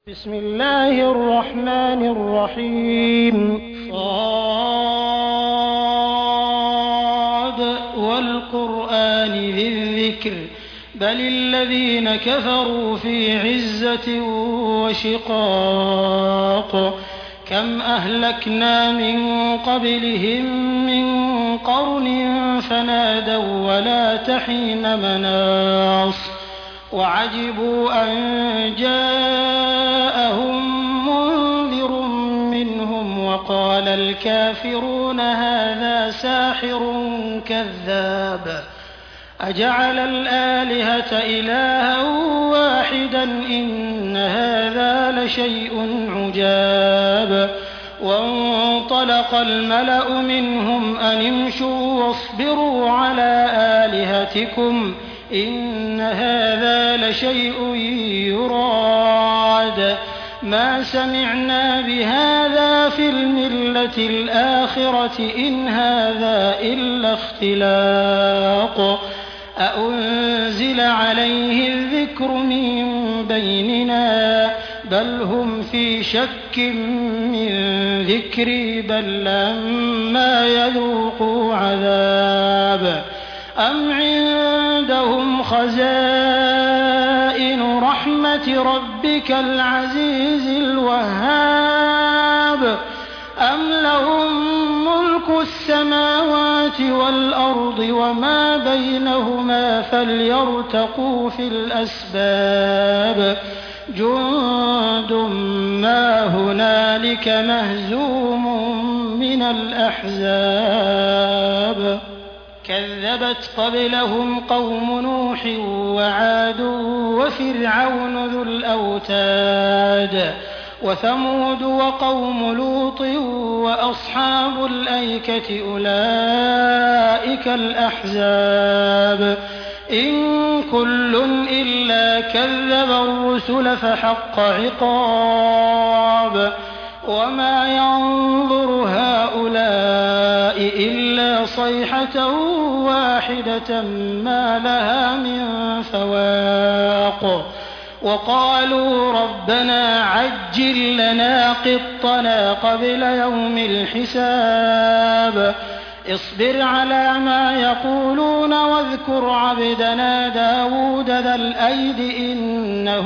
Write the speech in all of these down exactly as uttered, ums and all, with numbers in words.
بسم الله الرحمن الرحيم صاد والقرآن ذي الذكر بل الذين كفروا في عزة وشقاق كم أهلكنا من قبلهم من قرن فنادوا ولا تحين مناص وعجبوا أن جاءهم منذر منهم وقال الكافرون هذا ساحر كذاب أجعل الآلهة إلها واحدا إن هذا لشيء عجاب وانطلق الملأ منهم أن امشوا واصبروا على آلهتكم إن هذا لشيء يراد ما سمعنا بهذا في الملة الآخرة إن هذا إلا اختلاق أأنزل عليه الذكر من بيننا بل هم في شك من ذكري بل لما يذوقوا عذاب أم عندهم خزائن رحمة ربك العزيز الوهاب أم لهم ملك السماوات والأرض وما بينهما فليرتقوا في الأسباب جند ما هنالك مهزوم من الأحزاب كذبت قبلهم قوم نوح وعاد وفرعون ذو الأوتاد وثمود وقوم لوط وأصحاب الأيكة أولئك الأحزاب إن كل إلا كذب الرسل فحق عقاب وما ينظر هؤلاء إلا صيحة واحدة ما لها من فواق وقالوا ربنا عجل لنا قطنا قبل يوم الحساب اصبر على ما يقولون واذكر عبدنا داود ذا الأيد إنه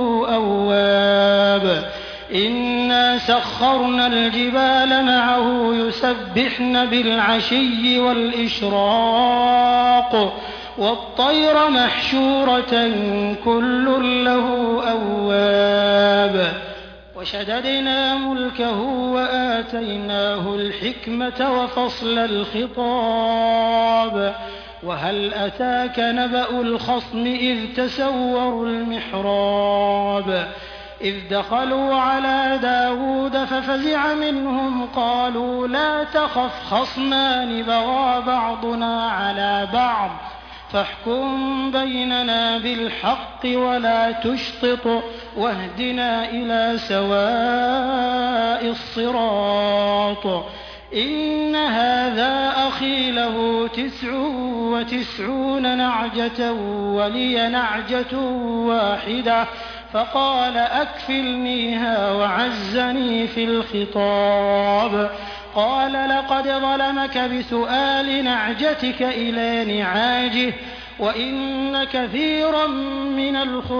أواب إنا سخرنا الجبال معه يسبحن بالعشي والإشراق والطير محشورة كل له أواب وشددنا ملكه وآتيناه الحكمة وفصل الخطاب وهل أتاك نبأ الخصم إذ تسوروا المحراب إذ دخلوا على داود ففزع منهم قالوا لا تخف خصمان بغى بعضنا على بعض فاحكم بيننا بالحق ولا تشطط واهدنا إلى سواء الصراط إن هذا أخي له تسع وتسعون نعجة ولي نعجة واحدة فقال أكفلنيها وعزني في الخطاب قال لقد ظلمك بسؤال نعجتك إلى نعاجه وإن كثيرا من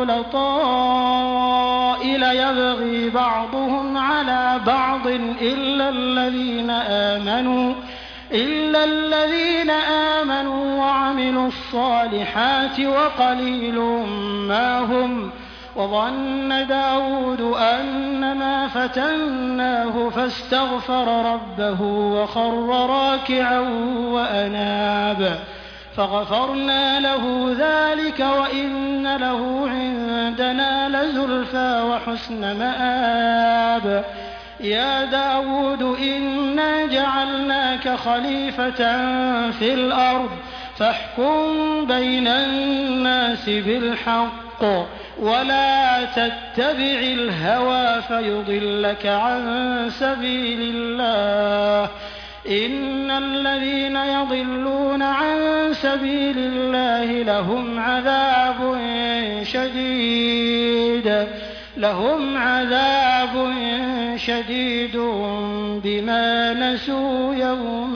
الخلطاء ليبغي بعضهم على بعض إلا الذين آمنوا إلا الذين آمنوا وعملوا الصالحات وقليل ما هم وظن داود أنما فتناه فاستغفر ربه وخر راكعا وأناب فغفرنا له ذلك وإن له عندنا لزلفى وحسن مآب يا داود إنا جعلناك خليفة في الأرض فاحكم بين الناس بالحق ولا تتبع الهوى فيضلك عن سبيل الله إن الذين يضلون عن سبيل الله لهم عذاب شديد لهم عذاب شديد بما نسوا يوم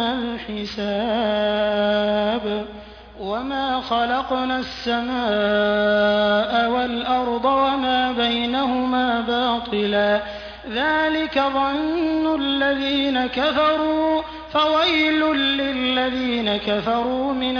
الحساب وما خلقنا السماء والأرض وما بينهما باطلا ذلك ظن الذين كفروا فويل للذين كفروا من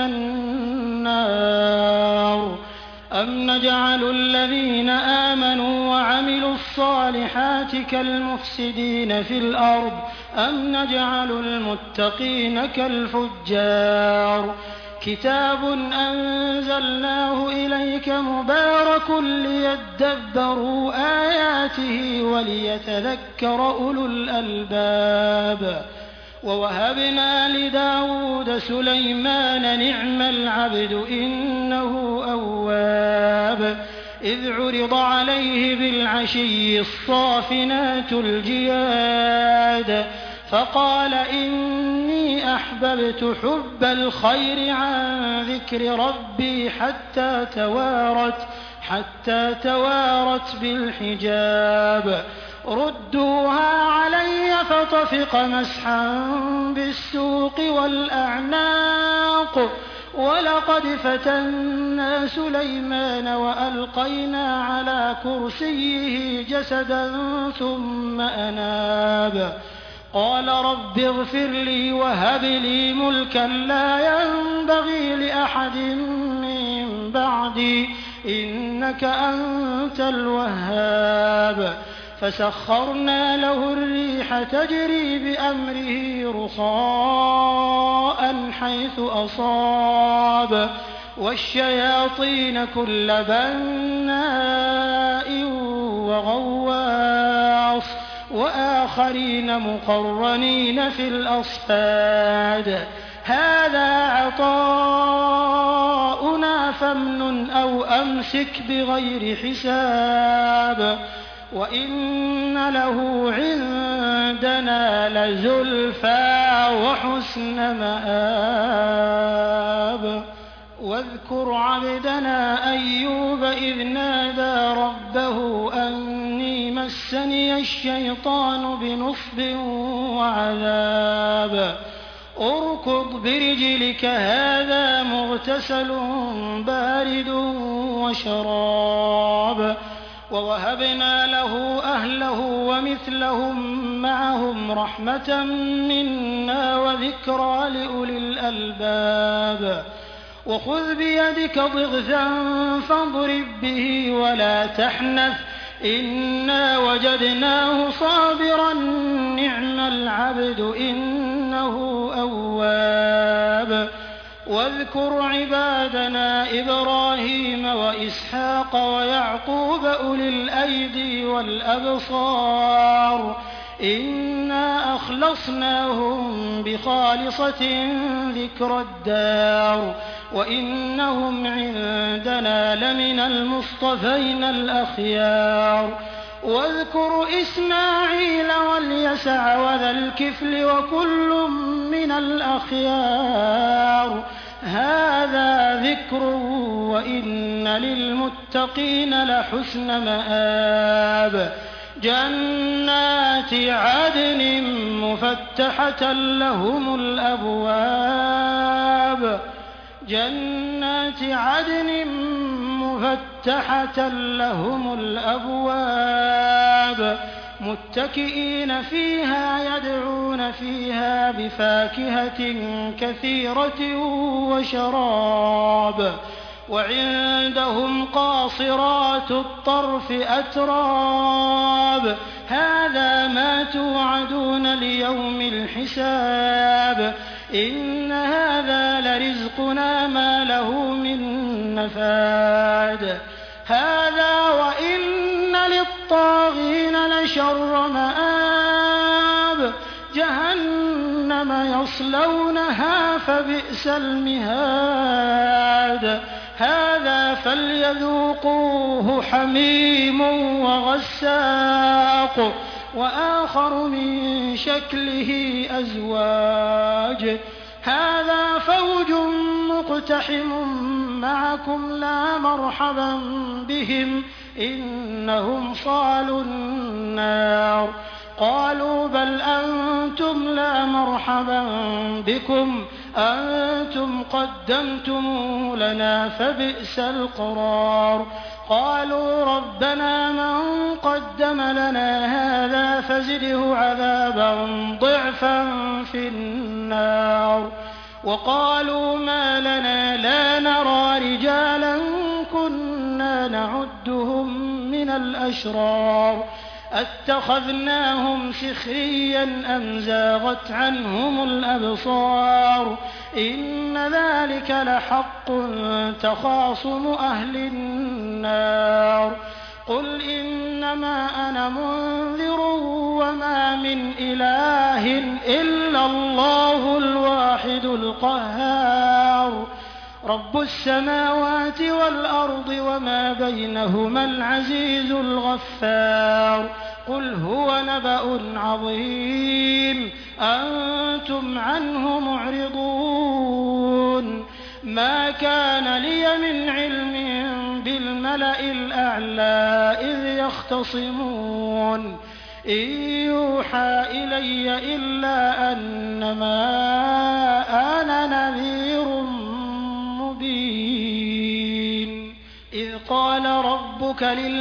النار أم نجعل الذين آمنوا وعملوا الصالحات كالمفسدين في الأرض أم نجعل المتقين كالفجار كتاب أنزلناه إليك مبارك ليدبروا آياته وليتذكر أولو الألباب ووهبنا لداود سليمان نعم العبد إنه أواب إذ عرض عليه بالعشي الصافنات الجياد فقال إني أحببت حب الخير عن ذكر ربي حتى توارت حتى توارت بالحجاب ردوها علي فطفق مسحا بالسوق والأعناق ولقد فتنا سليمان وألقينا على كرسيه جسدا ثم أناب قال رب اغفر لي وهب لي ملكا لا ينبغي لأحد من بعدي إنك أنت الوهاب فسخرنا له الريح تجري بأمره رخاء حيث أصاب والشياطين كل بناء وغواص وآخرين مقرنين في الأصفاد هذا عطاؤنا فامنن أو أمسك بغير حساب وإن له عندنا لزلفى وحسن مآب واذكر عبدنا أيوب إذ نادى ربه أني مسني الشيطان بنصب وعذاب اركض برجلك هذا مغتسل بارد وشراب ووهبنا له أهله ومثلهم معهم رحمة منا وذكرى لأولي الألباب وخذ بيدك ضغثا فاضرب به ولا تحنث إنا وجدناه صابرا نعم العبد إنه أواب واذكر عبادنا إبراهيم وإسحاق ويعقوب أولي الأيدي والأبصار إنا أخلصناهم بخالصة ذكر الدار وإنهم عندنا لمن المصطفين الأخيار واذكر إسماعيل واليسع وذا الكفل وكل من الأخيار هذا ذكر وإن للمتقين لحسن مآب جنات عدن مفتحة لهم الأبواب جنات عدن مفتحة لهم الأبواب متكئين فيها يدعون فيها بفاكهة كثيرة وشراب وعندهم قاصرات الطرف أتراب هذا ما توعدون ليوم الحساب إن هذا لرزقنا ما له من نفاد هذا وإن للطاغين لشر مآب جهنم يصلونها فبئس المهاد هذا فليذوقوه حميم وغساق وآخر من شكله أزواج هذا فوج مقتحم معكم لا مرحبا بهم إنهم صالوا النار. قالوا بل أنتم لا مرحبا بكم أنتم قدمتموه لنا فبئس القرار. قالوا ربنا من قدم لنا هذا فزده عذابا ضعفا في النار. وقالوا ما لنا لا نرى رجالا كنا نعدهم من الأشرار أتخذناهم سخريا أم زاغت عنهم الأبصار إن ذلك لحق تخاصم أهل النار. قل إنما أنا منذر وما من إله إلا الله الواحد القهار رب السماوات والأرض وما بينهما العزيز الغفار. قل هو نبأ عظيم أنتم عنه معرضون. ما كان لي من علم بالملأ الأعلى إذ يختصمون إن يوحى إلي إلا أنما أنا نذير مبين. إذ قال ربك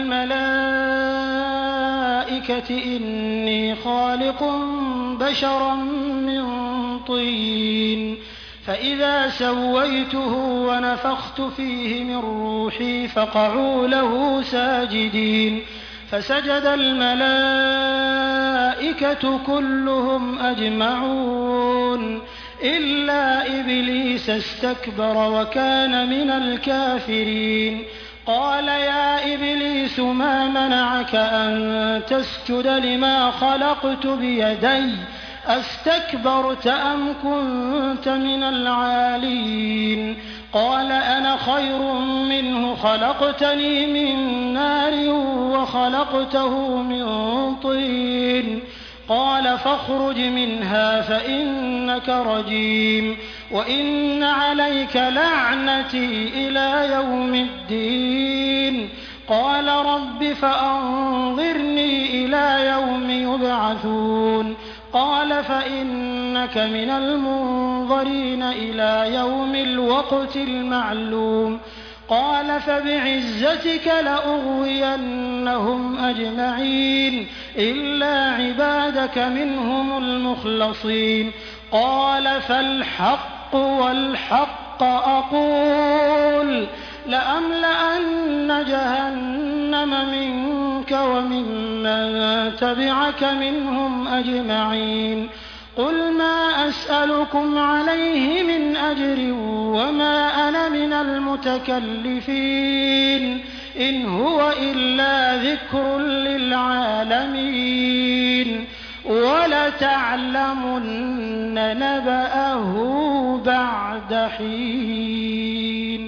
للملائكة إني خالق بشرا من طين فإذا سويته ونفخت فيه من روحي فقعوا له ساجدين فسجد الملائكة كلهم أجمعون إلا إبليس استكبر وكان من الكافرين. قال يا إبليس ما منعك أن تسجد لما خلقت بيدي أستكبرت أم كنت من العالين؟ قال أنا خير منه خلقتني من نار وخلقته من طين. قال فاخرج منها فإنك رجيم وإن عليك لعنتي إلى يوم الدين. قال رب فأنظرني إلى يوم يبعثون. قال فإنك من المنظرين إلى يوم الوقت المعلوم. قال فبعزتك لأغوينهم أجمعين إلا عبادك منهم المخلصين. قال فالحق والحق أقول لأملأن جهنم منك وممن تبعك منهم أجمعين. قل ما أسألكم عليه من أجر وما أنا من المتكلفين إن هو إلا ذكر للعالمين ولتعلمن نبأه بعد حين.